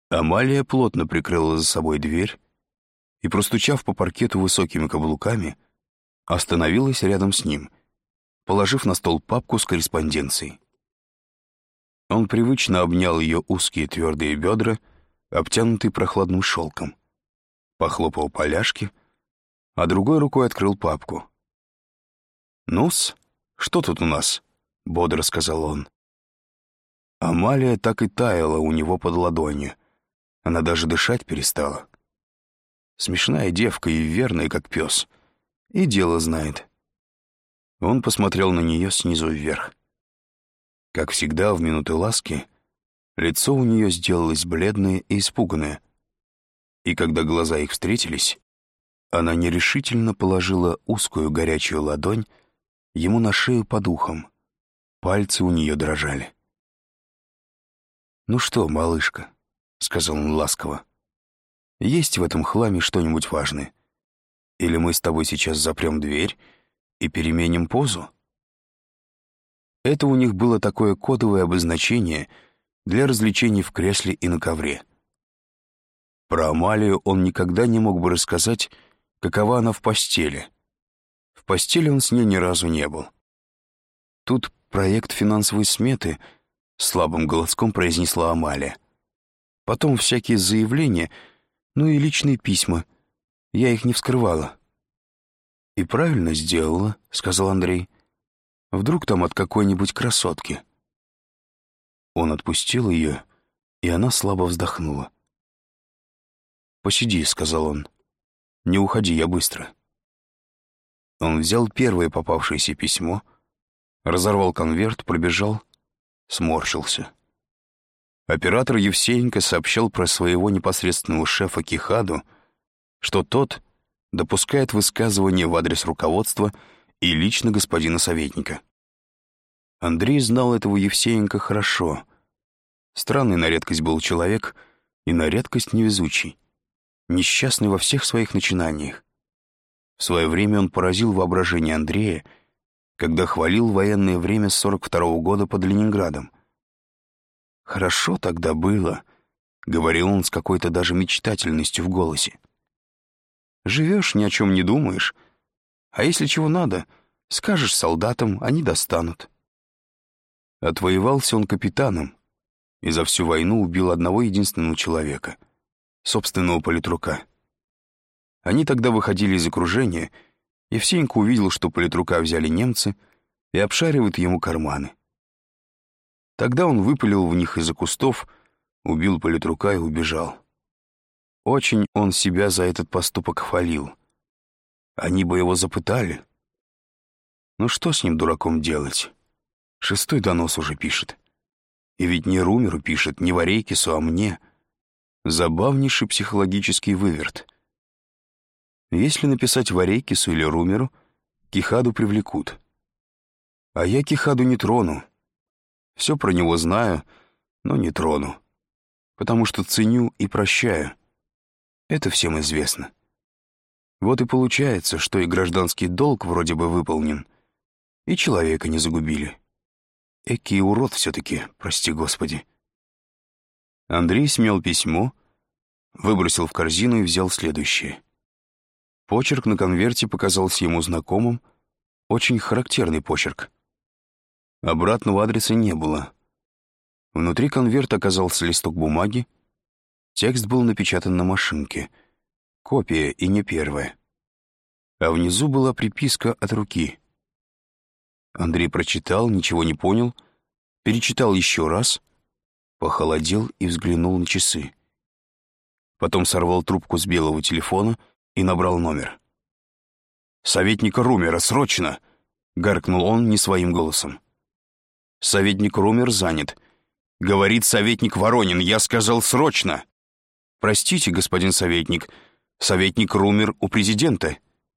Амалия плотно прикрыла за собой дверь и, простучав по паркету высокими каблуками, остановилась рядом с ним, положив на стол папку с корреспонденцией. Он привычно обнял ее узкие твердые бедра, обтянутые прохладным шелком, похлопал по ляжке, а другой рукой открыл папку. «Ну-с, что тут у нас?» — бодро сказал он. Амалия так и таяла у него под ладонью. Она даже дышать перестала. Смешная девка и верная, как пес. И дело знает. Он посмотрел на нее снизу вверх. Как всегда, в минуты ласки, лицо у нее сделалось бледное и испуганное. И когда глаза их встретились, она нерешительно положила узкую горячую ладонь ему на шею под ухом. Пальцы у нее дрожали. «Ну что, малышка?» — сказал он ласково. «Есть в этом хламе что-нибудь важное? Или мы с тобой сейчас запрем дверь и переменим позу?» Это у них было такое кодовое обозначение для развлечений в кресле и на ковре. Про Амалию он никогда не мог бы рассказать, какова она в постели. В постели он с ней ни разу не был. Тут проект финансовой сметы, слабым голоском произнесла Амалия. Потом всякие заявления, ну и личные письма. Я их не вскрывала. «И правильно сделала», — сказал Андрей. «Вдруг там от какой-нибудь красотки». Он отпустил ее, и она слабо вздохнула. «Посиди», — сказал он. «Не уходи, я быстро». Он взял первое попавшееся письмо, разорвал конверт, пробежал, сморщился. Оператор Евсеенко сообщал про своего непосредственного шефа Кихаду, что тот допускает высказывания в адрес руководства и лично господина советника. Андрей знал этого Евсеенко хорошо. Странный на редкость был человек и на редкость невезучий, несчастный во всех своих начинаниях. В свое время он поразил воображение Андрея, когда хвалил военное время с 42-го года под Ленинградом. «Хорошо тогда было», — говорил он с какой-то даже мечтательностью в голосе. «Живешь, ни о чем не думаешь, а если чего надо, скажешь солдатам, они достанут». Отвоевался он капитаном и за всю войну убил одного единственного человека, собственного политрука. Они тогда выходили из окружения, Евсеенко увидел, что политрука взяли немцы и обшаривают ему карманы. Тогда он выпалил в них из-за кустов, убил политрука и убежал. Очень он себя за этот поступок хвалил. Они бы его запытали. Ну что с ним, дураком, делать? 6-й донос уже пишет. И ведь не Румеру пишет, не Варейкису, а мне. Забавнейший психологический выверт. Если написать Варейкису или Румеру, Кихаду привлекут. А я Кихаду не трону. Все про него знаю, но не трону. Потому что ценю и прощаю. Это всем известно. Вот и получается, что и гражданский долг вроде бы выполнен, и человека не загубили. Экий урод все-таки, прости господи. Андрей смял письмо, выбросил в корзину и взял следующее. Почерк на конверте показался ему знакомым, очень характерный почерк. Обратного адреса не было. Внутри конверта оказался листок бумаги, текст был напечатан на машинке, копия и не первая. А внизу была приписка от руки. Андрей прочитал, ничего не понял, перечитал еще раз, похолодел и взглянул на часы. Потом сорвал трубку с белого телефона и набрал номер. «Советника Румера, срочно!» — гаркнул он не своим голосом. «Советник Румер занят. Говорит советник Воронин, я сказал срочно!» «Простите, господин советник, советник Румер у президента».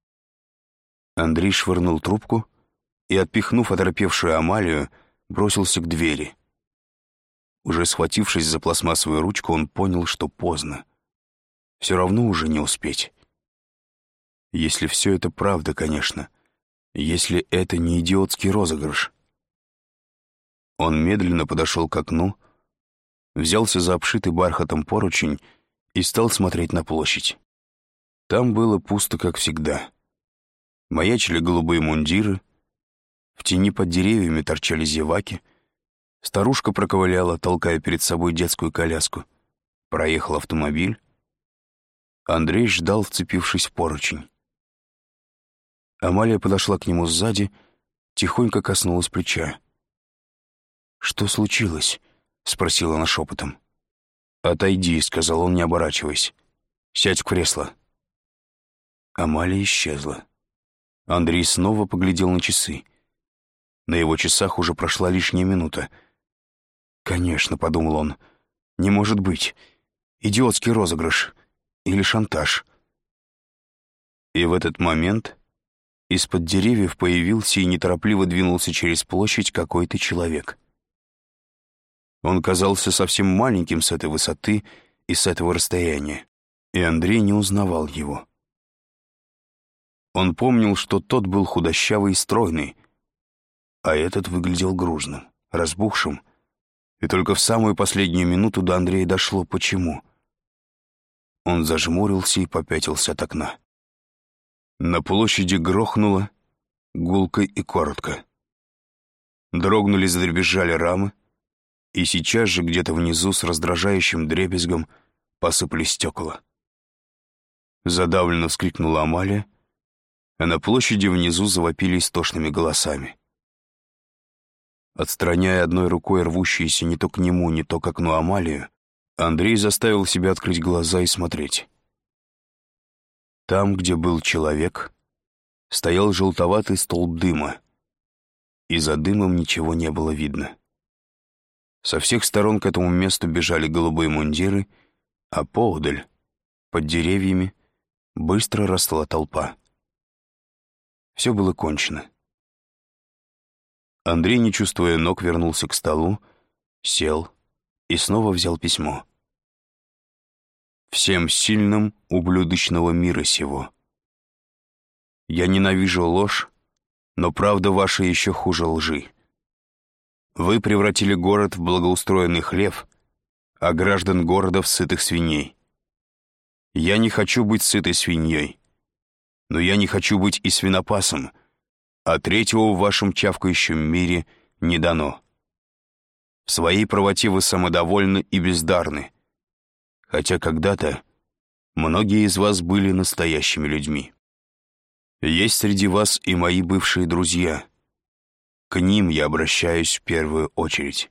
Андрей швырнул трубку и, отпихнув оторопевшую Амалию, бросился к двери. Уже схватившись за пластмассовую ручку, он понял, что поздно. Все равно уже не успеть. Если все это правда, конечно. Если это не идиотский розыгрыш. Он медленно подошел к окну, взялся за обшитый бархатом поручень и стал смотреть на площадь. Там было пусто, как всегда. Маячили голубые мундиры, в тени под деревьями торчали зеваки, старушка проковыляла, толкая перед собой детскую коляску. Проехал автомобиль. Андрей ждал, вцепившись в поручень. Амалия подошла к нему сзади, тихонько коснулась плеча. «Что случилось?» — спросила она шепотом. «Отойди», — сказал он, не оборачиваясь. «Сядь в кресло». Амалия исчезла. Андрей снова поглядел на часы. На его часах уже прошла лишняя минута. «Конечно», — подумал он, — «не может быть. Идиотский розыгрыш. Или шантаж». И в этот момент из-под деревьев появился и неторопливо двинулся через площадь какой-то человек. Он казался совсем маленьким с этой высоты и с этого расстояния, и Андрей не узнавал его. Он помнил, что тот был худощавый и стройный, а этот выглядел грузным, разбухшим, и только в самую последнюю минуту до Андрея дошло, почему. Он зажмурился и попятился от окна. На площади грохнуло гулко и коротко. Дрогнули, задребезжали рамы, и сейчас же где-то внизу с раздражающим дребезгом посыпались стекла. Задавленно вскрикнула Амалия, а на площади внизу завопили истошными голосами. Отстраняя одной рукой рвущиеся не то к нему, не то к окну Амалию, Андрей заставил себя открыть глаза и смотреть. Там, где был человек, стоял желтоватый столб дыма, и за дымом ничего не было видно. Со всех сторон к этому месту бежали голубые мундиры, а поодаль, под деревьями, быстро росла толпа. Все было кончено. Андрей, не чувствуя ног, вернулся к столу, сел и снова взял письмо. «Всем сильным ублюдочного мира сего. Я ненавижу ложь, но правда ваша еще хуже лжи. Вы превратили город в благоустроенный хлев, а граждан города в сытых свиней. Я не хочу быть сытой свиньей, но я не хочу быть и свинопасом, а третьего в вашем чавкающем мире не дано. В своей правоте вы самодовольны и бездарны, хотя когда-то многие из вас были настоящими людьми. Есть среди вас и мои бывшие друзья. К ним я обращаюсь в первую очередь.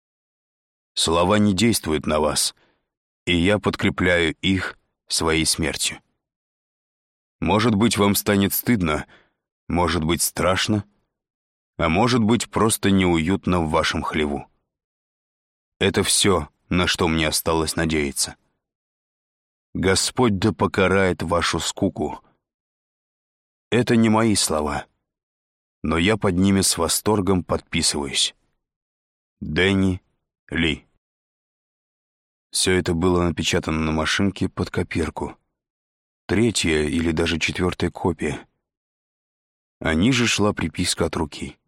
Слова не действуют на вас, и я подкрепляю их своей смертью. Может быть, вам станет стыдно, может быть, страшно, а может быть, просто неуютно в вашем хлеву. Это все, на что мне осталось надеяться. Господь да покарает вашу скуку. Это не мои слова, но я под ними с восторгом подписываюсь. Дэнни Ли. Все это было напечатано на машинке под копирку. Третья или даже 4-я копия. А ниже шла приписка от руки.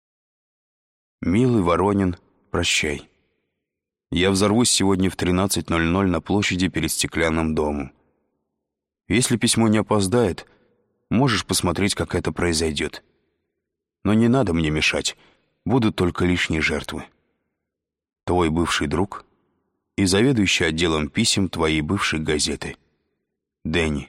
«Милый Воронин, прощай. Я взорвусь сегодня в 13:00 на площади перед стеклянным домом. Если письмо не опоздает, можешь посмотреть, как это произойдет. Но не надо мне мешать, будут только лишние жертвы. Твой бывший друг и заведующий отделом писем твоей бывшей газеты. Дэнни».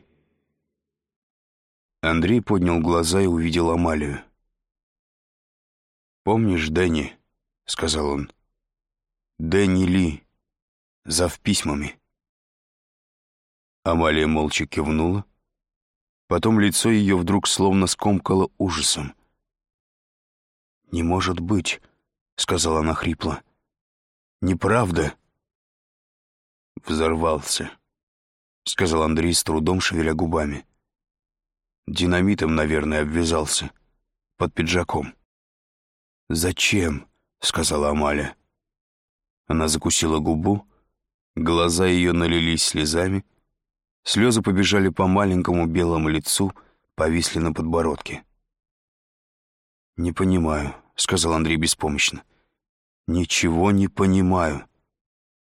Андрей поднял глаза и увидел Амалию. «Помнишь, Дэнни?» — сказал он. «Дэнни Ли, зав письмами». Амалия молча кивнула. Потом лицо ее вдруг словно скомкало ужасом. «Не может быть», — сказала она хрипло. «Неправда». «Взорвался», — сказал Андрей с трудом, шевеля губами. «Динамитом, наверное, обвязался. Под пиджаком». «Зачем?» — сказала Амалия. Она закусила губу, глаза ее налились слезами, слезы побежали по маленькому белому лицу, повисли на подбородке. «Не понимаю», — сказал Андрей беспомощно. «Ничего не понимаю».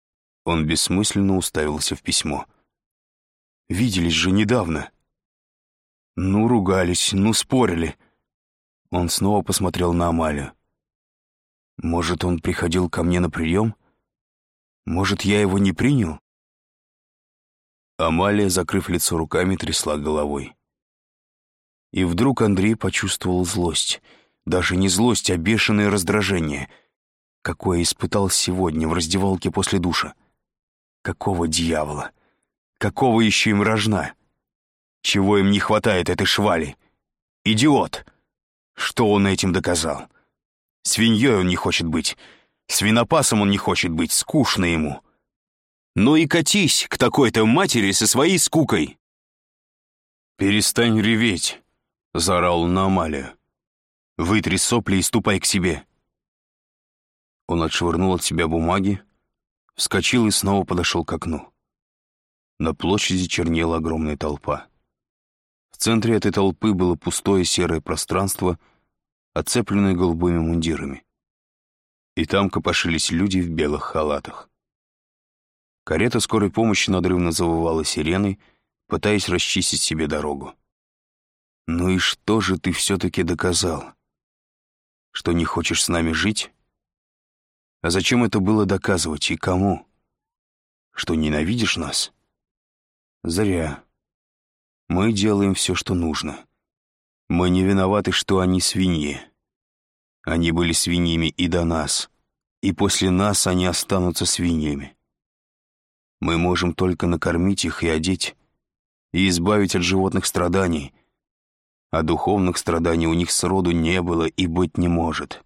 Он бессмысленно уставился в письмо. «Виделись же недавно». «Ну, ругались, ну, спорили». Он снова посмотрел на Амалию. «Может, он приходил ко мне на прием? Может, я его не принял?» Амалия, закрыв лицо руками, трясла головой. И вдруг Андрей почувствовал злость. Даже не злость, а бешеное раздражение, какое испытал сегодня в раздевалке после душа. Какого дьявола? Какого еще им рожна? Чего им не хватает этой швали? Идиот! Что он этим доказал? Свиньей он не хочет быть, свинопасом он не хочет быть, скучно ему. Ну и катись к такой-то матери со своей скукой. «Перестань реветь», — заорал он на Амалию. «Вытри сопли и ступай к себе». Он отшвырнул от себя бумаги, вскочил и снова подошел к окну. На площади чернела огромная толпа. В центре этой толпы было пустое серое пространство, оцепленное голубыми мундирами. И там копошились люди в белых халатах. Карета скорой помощи надрывно завывала сиреной, пытаясь расчистить себе дорогу. «Ну и что же ты все-таки доказал? Что не хочешь с нами жить? А зачем это было доказывать и кому? Что ненавидишь нас? Зря. Мы делаем все, что нужно. Мы не виноваты, что они свиньи. Они были свиньями и до нас, и после нас они останутся свиньями. Мы можем только накормить их и одеть, и избавить от животных страданий, а духовных страданий у них сроду не было и быть не может.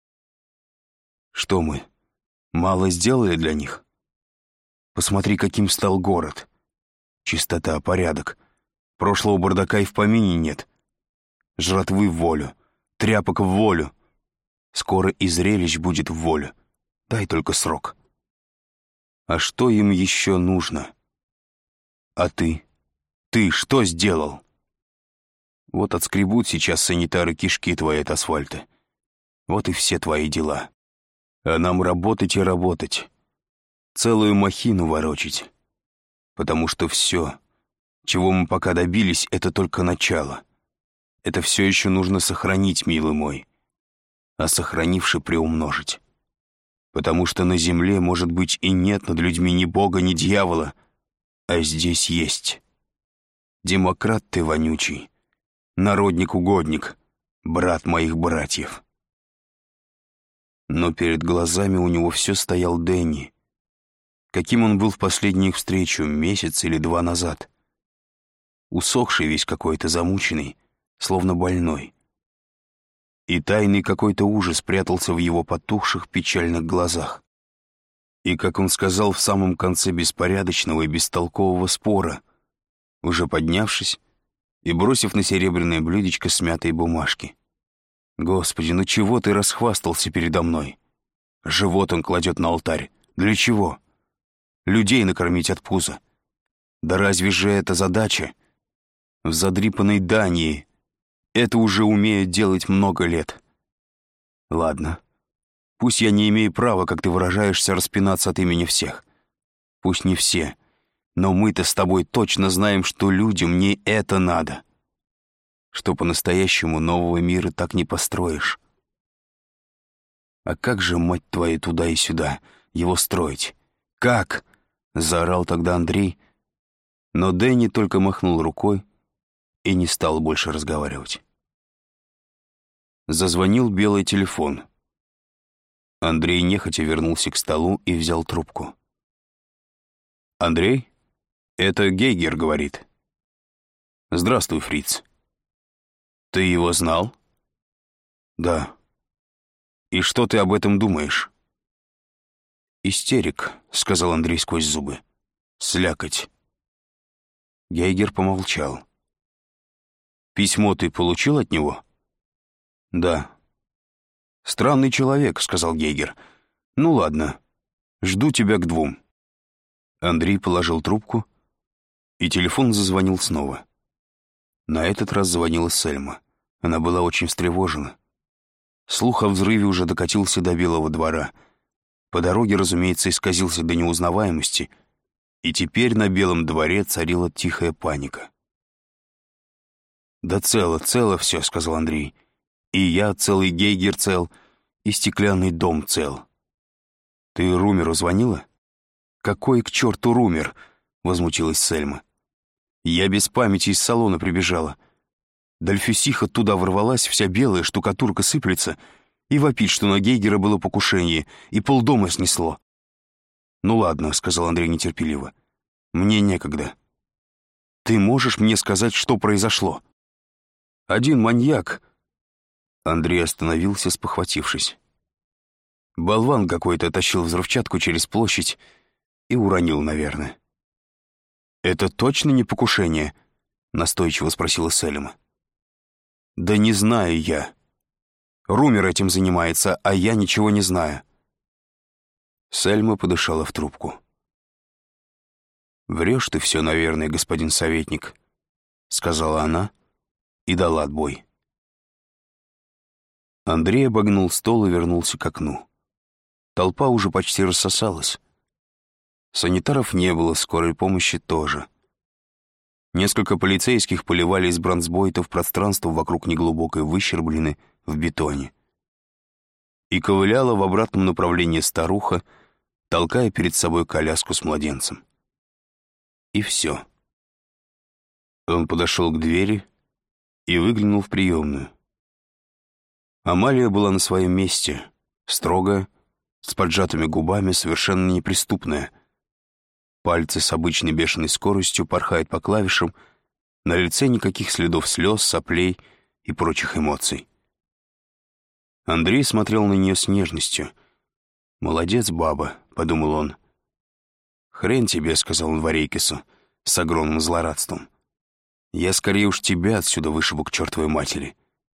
Что мы, мало сделали для них? Посмотри, каким стал город. Чистота, порядок. Прошлого бардака и в помине нет. Жратвы в волю, тряпок в волю. Скоро и зрелищ будет в волю. Дай только срок. А что им еще нужно? А ты? Ты что сделал? Вот отскребут сейчас санитары кишки твои от асфальта. Вот и все твои дела. А нам работать и работать. Целую махину ворочить. Потому что все, чего мы пока добились, это только начало. Это все еще нужно сохранить, милый мой. А сохранивши приумножить. Потому что на земле, может быть, и нет над людьми ни бога, ни дьявола, а здесь есть. Демократ ты вонючий, народник-угодник, брат моих братьев. Но перед глазами у него все стоял Дэнни, каким он был в последнюю их встречу, месяц или два назад. Усохший весь какой-то, замученный, словно больной. И тайный какой-то ужас прятался в его потухших печальных глазах. И, как он сказал в самом конце беспорядочного и бестолкового спора, уже поднявшись и бросив на серебряное блюдечко смятые бумажки: «Господи, ну чего ты расхвастался передо мной? Живот он кладет на алтарь. Для чего? Людей накормить от пуза. Да разве же это задача? В задрипанной Дании это уже умеют делать много лет. Ладно, пусть я не имею права, как ты выражаешься, распинаться от имени всех. Пусть не все, но мы-то с тобой точно знаем, что людям не это надо. Что по-настоящему нового мира так не построишь. А как же, мать твою, туда и сюда его строить? Как?» — заорал тогда Андрей, но Дэнни только махнул рукой и не стал больше разговаривать. Зазвонил белый телефон. Андрей нехотя вернулся к столу и взял трубку. «Андрей? Это Гейгер говорит». «Здравствуй, фриц». «Ты его знал?» «Да». «И что ты об этом думаешь?» «Истерик», — сказал Андрей сквозь зубы. «Слякоть». Гейгер помолчал. «Письмо ты получил от него?» «Да». «Странный человек», — сказал Гейгер. «Ну ладно, жду тебя к 2». Андрей положил трубку, и телефон зазвонил снова. На этот раз звонила Сельма. Она была очень встревожена. Слух о взрыве уже докатился до Белого двора. по дороге, разумеется, исказился до неузнаваемости, и теперь на Белом дворе царила тихая паника. «Да цело все», — сказал Андрей. «И я цел, и Гейгер цел, и стеклянный дом цел». «Ты Румеру звонила?» «Какой к черту Румер?» — возмутилась Сельма. «Я без памяти из салона прибежала. Дольфюсиха туда ворвалась, вся белая, штукатурка сыплется, и вопит, что на Гейгера было покушение, и полдома снесло». «Ну ладно», — сказал Андрей нетерпеливо. «Мне некогда. Ты можешь мне сказать, что произошло?» «Один маньяк...» Андрей остановился, спохватившись. «Болван какой-то тащил взрывчатку через площадь и уронил, наверное». «Это точно не покушение?» — настойчиво спросила Сельма. «Да не знаю я. Румер этим занимается, а я ничего не знаю». Сельма подышала в трубку. «Врешь ты все, наверное, господин советник», — сказала она и дала отбой. Андрей обогнул стол и вернулся к окну. Толпа уже почти рассосалась. Санитаров не было, скорой помощи тоже. Несколько полицейских поливали из бронзбойтов пространство вокруг неглубокой выщерблены в бетоне. И ковыляла в обратном направлении старуха, толкая перед собой коляску с младенцем. И все. Он подошел к двери и выглянул в приемную. Амалия была на своем месте, строгая, с поджатыми губами, совершенно неприступная. Пальцы с обычной бешеной скоростью порхают по клавишам, на лице никаких следов слез, соплей и прочих эмоций. Андрей смотрел на нее с нежностью. «Молодец, баба», — подумал он. «Хрен тебе», — сказал он Варейкису с огромным злорадством. «Я скорее уж тебя отсюда вышибу к чертовой матери».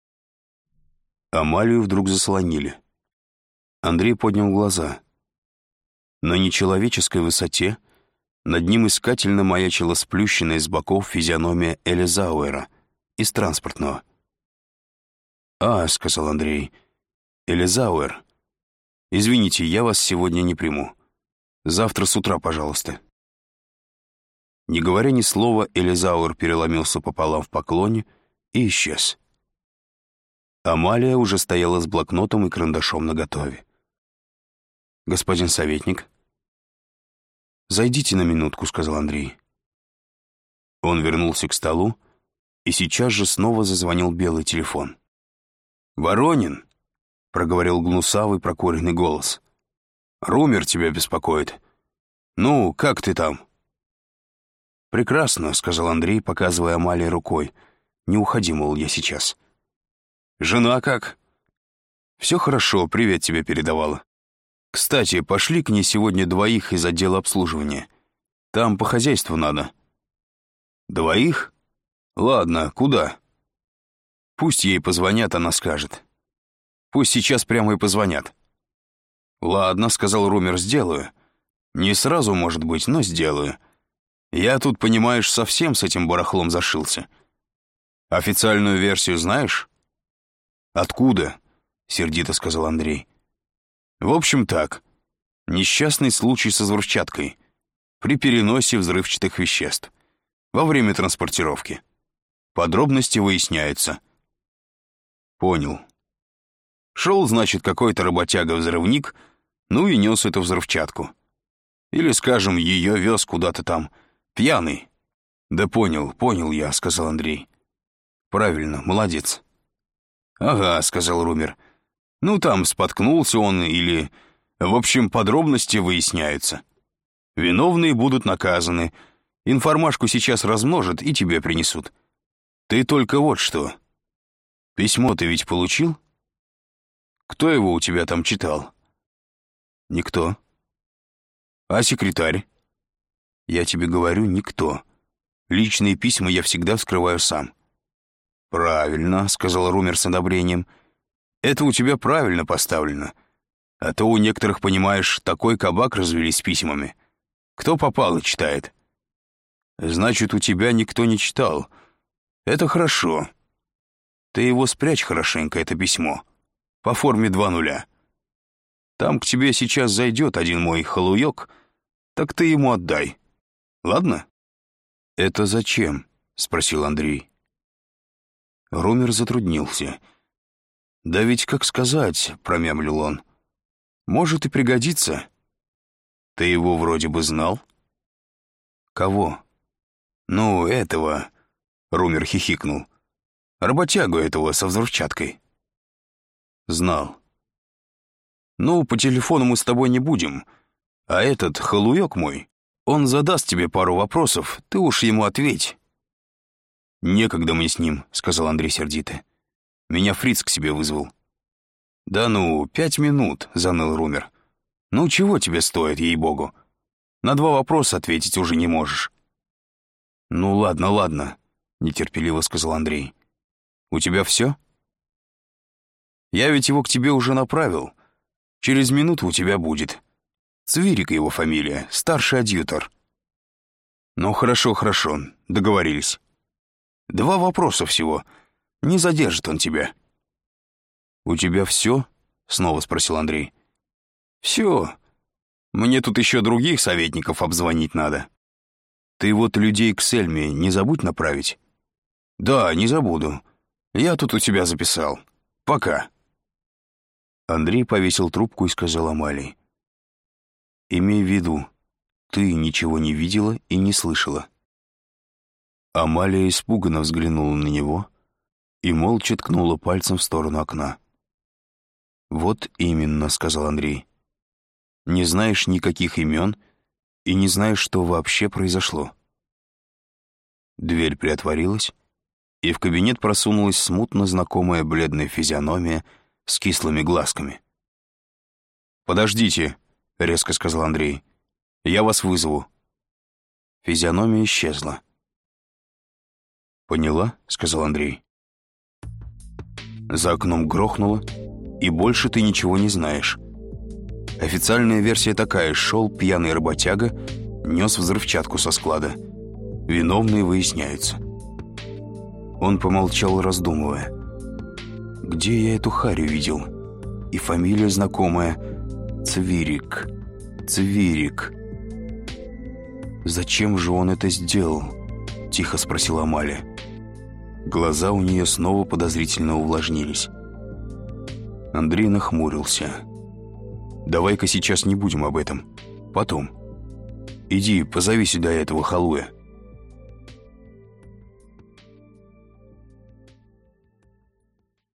Амалию вдруг заслонили. Андрей поднял глаза. На нечеловеческой высоте над ним искательно маячила сплющенная с боков физиономия Элизауэра из транспортного. «А», — сказал Андрей, — «Элизауэр, извините, я вас сегодня не приму. Завтра с утра, пожалуйста». Не говоря ни слова, Элизауэр переломился пополам в поклоне и исчез. Амалия уже стояла с блокнотом и карандашом наготове. «Господин советник?» «Зайдите на минутку», — сказал Андрей. Он вернулся к столу, и сейчас же снова зазвонил белый телефон. «Воронин», — проговорил гнусавый прокуренный голос, — «Румер тебя беспокоит. Ну, как ты там?» «Прекрасно», — сказал Андрей, показывая Амалии рукой. «Не уходи, мол, я сейчас». «Жена как?» «Все хорошо, привет тебе передавала. Кстати, пошли к ней сегодня двоих из отдела обслуживания. Там по хозяйству надо». «Двоих? Ладно, куда?» «Пусть ей позвонят, она скажет». «Пусть сейчас прямо и позвонят». «Ладно», — сказал Румер, — «сделаю. Не сразу, может быть, но сделаю. Я тут, понимаешь, совсем с этим барахлом зашился. Официальную версию знаешь?» «Откуда?» — сердито сказал Андрей. «В общем так, несчастный случай со взрывчаткой при переносе взрывчатых веществ во время транспортировки. Подробности выясняются». «Понял. Шел, значит, какой-то работяга-взрывник, ну и нес эту взрывчатку. Или, скажем, ее вез куда-то там, пьяный». «Да понял я», — сказал Андрей. «Правильно, молодец». «Ага», — сказал Румер. «Ну, там споткнулся он или... В общем, подробности выясняются. Виновные будут наказаны. Информашку сейчас размножат и тебе принесут. Ты только вот что. Письмо ты ведь получил? Кто его у тебя там читал?» «Никто». «А секретарь?» «Я тебе говорю, никто. Личные письма я всегда вскрываю сам». «Правильно», — сказал Румер с одобрением. «Это у тебя правильно поставлено. А то у некоторых, понимаешь, такой кабак развели с письмами. Кто попало читает». «Значит, у тебя никто не читал. Это хорошо. Ты его спрячь хорошенько, это письмо. По форме 2 0. Там к тебе сейчас зайдет один мой халуёк, так ты ему отдай. Ладно?» «Это зачем?» — спросил Андрей. Румер затруднился. «Да ведь как сказать», — промямлил он. «Может и пригодится». «Ты его вроде бы знал?» «Кого?» «Ну, этого», — Румер хихикнул. «Работягу этого со взрывчаткой». «Знал». «Ну, по телефону мы с тобой не будем. А этот халуёк мой, он задаст тебе пару вопросов, ты уж ему ответь». «Некогда мне с ним», — сказал Андрей сердито. «Меня Фриц к себе вызвал». «Да ну, 5 минут», — заныл Румер. «Ну, чего тебе стоит, ей-богу? На 2 вопроса ответить уже не можешь». «Ну, ладно, ладно», — нетерпеливо сказал Андрей. «У тебя все?» «Я ведь его к тебе уже направил. Через минуту у тебя будет. Цвирик его фамилия, старший адъютор». «Ну, хорошо, хорошо, договорились. 2 вопроса всего. Не задержит он тебя». «У тебя все?» — снова спросил Андрей. «Все. Мне тут еще других советников обзвонить надо. Ты вот людей к Сельме не забудь направить». «Да, не забуду. Я тут у тебя записал. Пока». Андрей повесил трубку и сказал Амалии: «Имей в виду, ты ничего не видела и не слышала». Амалия испуганно взглянула на него и молча ткнула пальцем в сторону окна. «Вот именно», — сказал Андрей. «Не знаешь никаких имен и не знаешь, что вообще произошло». Дверь приотворилась, и в кабинет просунулась смутно знакомая бледная физиономия с кислыми глазками. «Подождите», — резко сказал Андрей. «Я вас вызову». Физиономия исчезла. «Поняла?» — сказал Андрей. За окном грохнуло, и больше ты ничего не знаешь. Официальная версия такая: шел пьяный работяга, нес взрывчатку со склада. Виновные выясняются. Он помолчал, раздумывая. Где я эту харю видел? И фамилия знакомая. Цвирик. Цвирик. «Зачем же он это сделал?» — тихо спросила Амалия. Глаза у нее снова подозрительно увлажнились. Андрей нахмурился. «Давай-ка сейчас не будем об этом. Потом. Иди, позови сюда этого халуя».